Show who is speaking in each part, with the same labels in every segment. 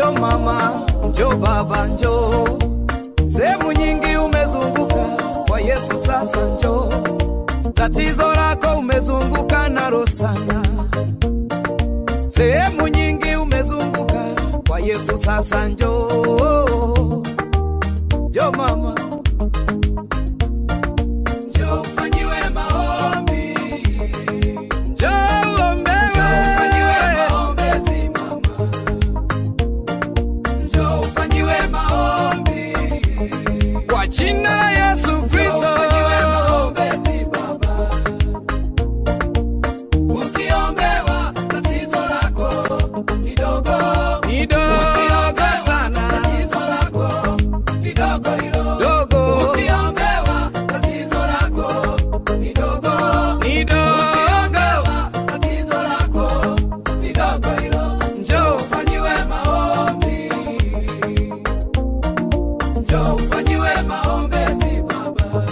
Speaker 1: Njoo mama, njoo baba, njoo. Sehemu nyingi umezunguka, kwa Yesu sasa njoo. Tatizo lako umezunguka nalo sana. Sehemu nyingi umezunguka, kwa Yesu sasa njoo. Njoo mama, njoo ufanyiwe maombi. Njoo ombewe, njoo ufanyiwe maombezi mama. Njoo ufanyiwe maombi kwa jina la Yesu Kristo. Ufanyiwe maombezi baba. Ukiombewa tatizo lako ni dogo sana. Tatizo lako ni dogo hilo. Ukiombewa tatizo lako ni dogo. Ukiombewa tatizo lako ni dogo hilo. Njoo ufanyiwe maombi. Njoo ufanyiwe maombezi baba.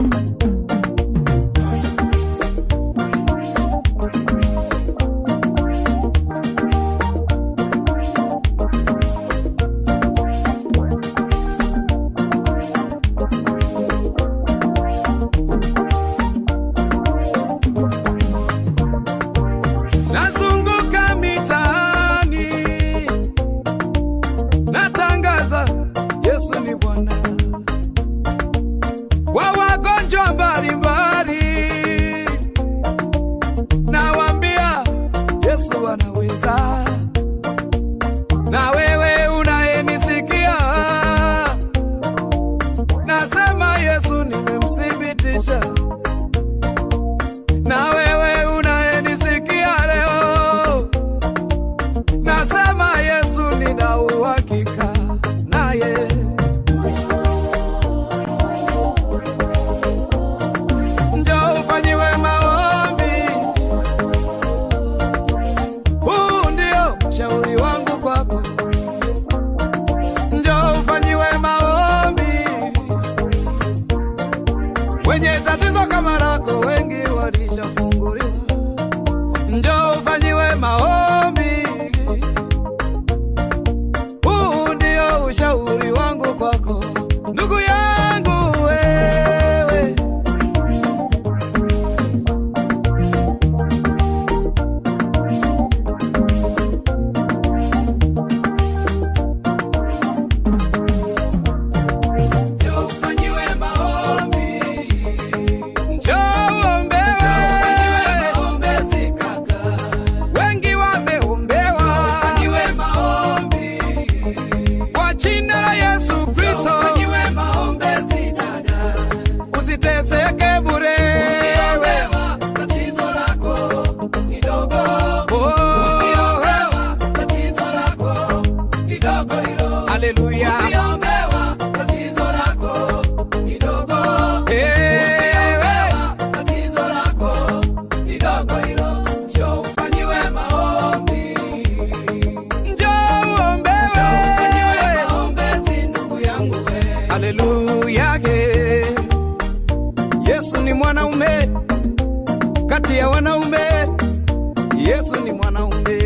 Speaker 1: Nazunguka mitaani, natangaza Yesu ni Bwana. Kwa wagonjwa mbalimbali, nawaambia Yesu anaweza. Na wewe unayenisikia, nasema Yesu nimemthibitisha. Na wewe unayenisikia leo, nasema Yesu nina uhakika naye. Njoo ufanyiwe maombi. Huu ndio shauri wangu kwako. Njoo ufanyiwe maombi. Wenye tatizo kama lako wengi walishafunguliwa. Njoo ufanyiwe maombi. Huu ndio ushauri wangu kwako, ndugu yangu wewe. Njoo ufanyiwe maombi. Njoo ombewe. Njoo ufanyiwe maombezi kaka. Wengi wameombewa. Njoo ufanyiwe maombi kwa jina la Yesu Kristo. Njoo ufanyiwe maombezi dada. Usiteseke bure. Ukiombewa tatizo lako ni dogo. Ukiombewa tatizo lako ni dogo hilo. Haleluya. Ukiombewa tatizo lako ni dogo. Ukiombewa tatizo lako ni dogo hilo. Njoo ufanyiwe maombi. Njoo ombewe. Njoo ufanyiwe maombezi ndugu yangu we. Haleluya. Yesu ni mwanaume kati ya wanaume. Yesu ni mwanaume.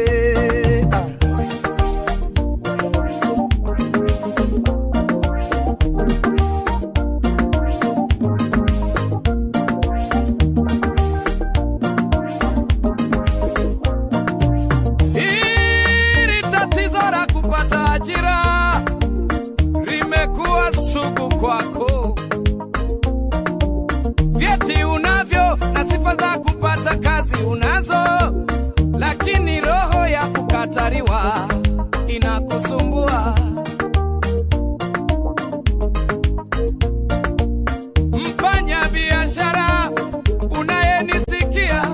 Speaker 1: Hili tatizo la kupata ajira limekuwa sugu kwako. Vyeti unavyo na sifa za kupata kazi unazo, lakini roho ya kukataliwa inakusumbua. Mfanya biashara unayenisikia,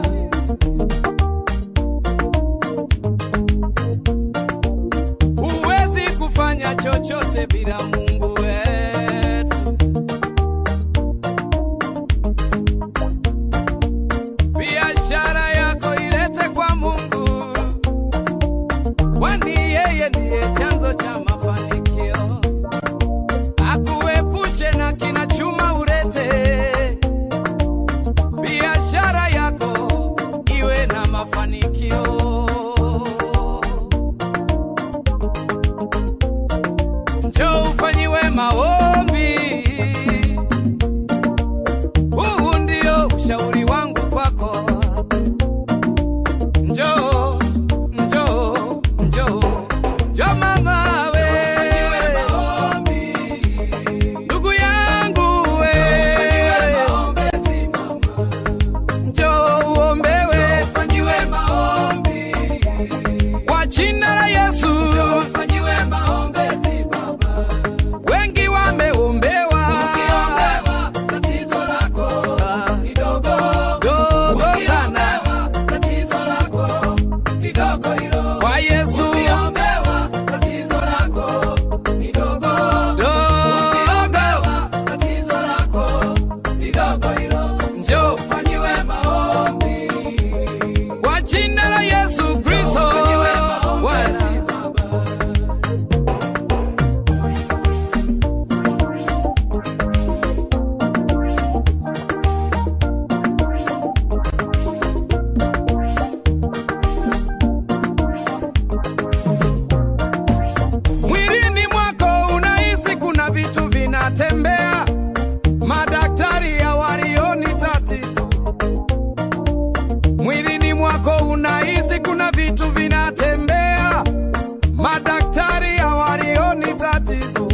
Speaker 1: huwezi kufanya chochote bila Mungu wetu. Biashara yako ilete kwa Mungu, kwani yeye ndiye chanzo cha mafanikio. Akuepushe na kinachuma ulete. Biashara yako iwe na mafanikio. njoo mama we, ndugu yangu we, njoo uombewe, kwa jina la Yesu. Wengi wameombewa, tatizo lako ni dogo sana, tatizo lako ni dogo hilo. Kwa Yesu ukiombewa, tatizo lako ni dogo, tatizo lako ni dogo hilo. Njoo ufanyiwe maombi kwa jina la Yesu Kristo. Mwilini mwako unahisi kuna vitu vinatembea, madaktari hawalioni tatizo. Mwilini mwako unahisi kuna vitu vinatembea, madaktari hawalioni tatizo.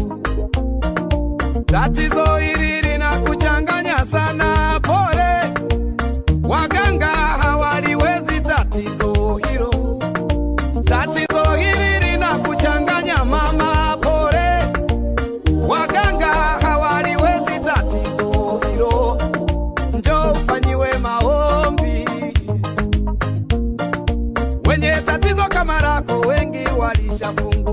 Speaker 1: Tatizo hili linakuchanganya sana, pole, waganga hawaliwezi tatizo hilo. Tatizo hili linakuchanganya mama, pole, waganga hawaliwezi tatizo hilo. Njoo ufanyiwe maombi. Wenye tatizo kama lako wengi walishafunga